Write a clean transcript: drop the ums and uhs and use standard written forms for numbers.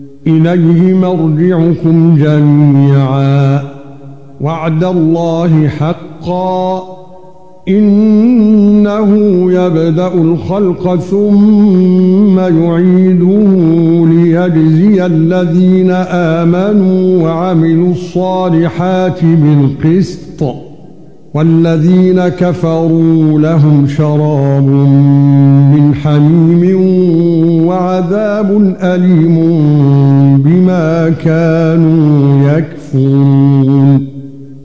إليه مرجعكم جميعا وعد الله حقا إنه يبدأ الخلق ثم يعيده ليجزي الذين آمنوا وعملوا الصالحات بالقسط والذين كفروا لهم شراب من حميم وعذاب أليم